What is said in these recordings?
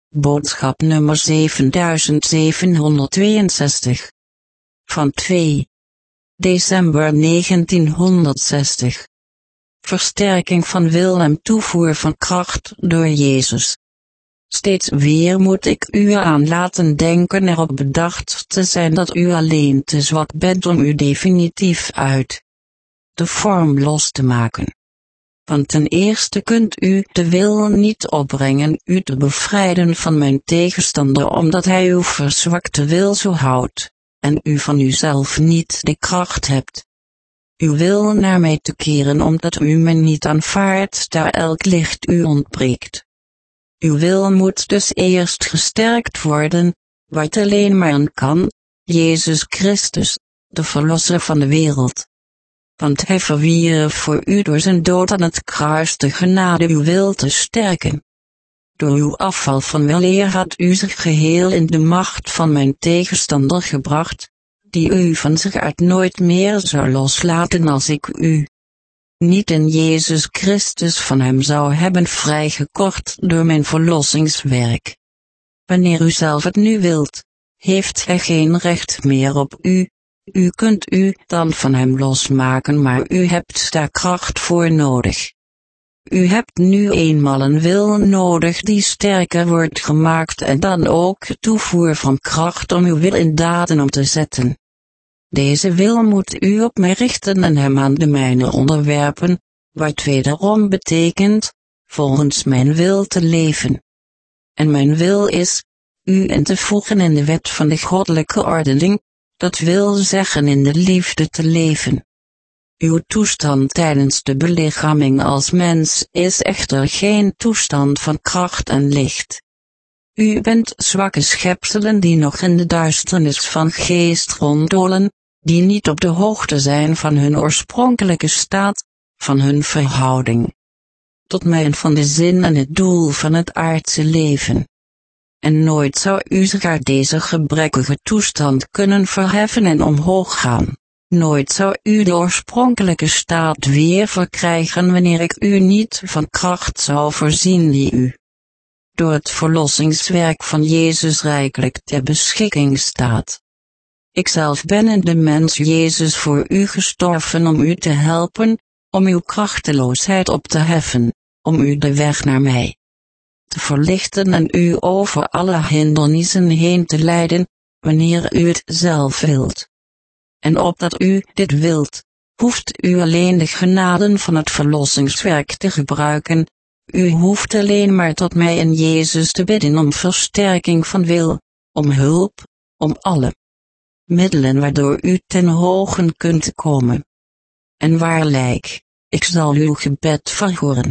boodschap nummer 7762. Van 2 december 1960. Versterking van wil en toevoer van kracht door Jezus. Steeds weer moet ik u aan laten denken erop bedacht te zijn dat u alleen te zwak bent om u definitief uit de vorm los te maken. Want ten eerste kunt u de wil niet opbrengen u te bevrijden van mijn tegenstander omdat hij uw verzwakte wil zo houdt, en u van uzelf niet de kracht hebt uw wil naar mij te keren omdat u mij niet aanvaardt daar elk licht u ontbreekt. Uw wil moet dus eerst gesterkt worden, wat alleen maar kan, Jezus Christus, de Verlosser van de wereld. Want hij verwierf voor u door zijn dood aan het kruis de genade uw wil te sterken. Door uw afval van weleer had u zich geheel in de macht van mijn tegenstander gebracht, die u van zich uit nooit meer zou loslaten als ik u niet in Jezus Christus van hem zou hebben vrijgekocht door mijn verlossingswerk. Wanneer u zelf het nu wilt, heeft hij geen recht meer op u. U kunt u dan van hem losmaken, maar u hebt daar kracht voor nodig. U hebt nu eenmaal een wil nodig die sterker wordt gemaakt en dan ook toevoer van kracht om uw wil in daden om te zetten. Deze wil moet u op mij richten en hem aan de mijne onderwerpen, wat wederom betekent, volgens mijn wil te leven. En mijn wil is, u in te voegen in de wet van de goddelijke ordening, dat wil zeggen in de liefde te leven. Uw toestand tijdens de belichaming als mens is echter geen toestand van kracht en licht. U bent zwakke schepselen die nog in de duisternis van geest ronddolen, die niet op de hoogte zijn van hun oorspronkelijke staat, van hun verhouding tot mij en van de zin en het doel van het aardse leven. En nooit zou u zich uit deze gebrekkige toestand kunnen verheffen en omhoog gaan. Nooit zou u de oorspronkelijke staat weer verkrijgen wanneer ik u niet van kracht zou voorzien die u door het verlossingswerk van Jezus rijkelijk ter beschikking staat. Ikzelf ben in de mens Jezus voor u gestorven om u te helpen, om uw krachteloosheid op te heffen, om u de weg naar mij te verlichten en u over alle hindernissen heen te leiden, wanneer u het zelf wilt. En opdat u dit wilt, hoeft u alleen de genaden van het verlossingswerk te gebruiken, u hoeft alleen maar tot mij in Jezus te bidden om versterking van wil, om hulp, om alle middelen waardoor u ten hogen kunt komen. En waarlijk, ik zal uw gebed verhoren.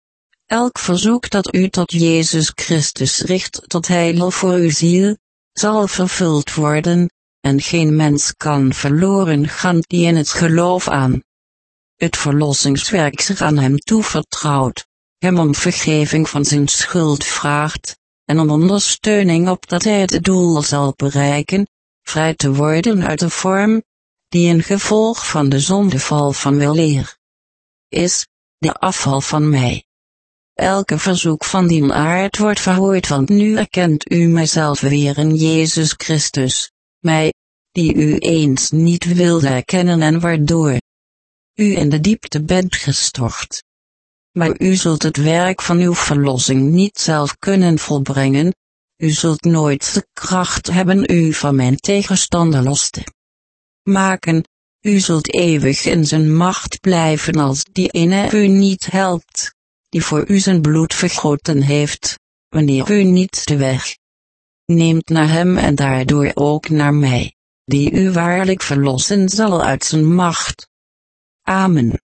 Elk verzoek dat u tot Jezus Christus richt tot heil voor uw ziel, zal vervuld worden, en geen mens kan verloren gaan die in het geloof aan het verlossingswerk zich aan hem toevertrouwt, hem om vergeving van zijn schuld vraagt, en om ondersteuning opdat hij het doel zal bereiken, vrij te worden uit de vorm, die een gevolg van de zondeval van weleer is, de afval van mij. Elke verzoek van die aard wordt verhoord, want nu erkent u mijzelf weer in Jezus Christus, mij, die u eens niet wilde erkennen en waardoor u in de diepte bent gestort. Maar u zult het werk van uw verlossing niet zelf kunnen volbrengen, u zult nooit de kracht hebben u van mijn tegenstander los te maken, u zult eeuwig in zijn macht blijven als die ene u niet helpt, die voor u zijn bloed vergoten heeft, wanneer u niet de weg neemt naar hem en daardoor ook naar mij, die u waarlijk verlossen zal uit zijn macht. Amen.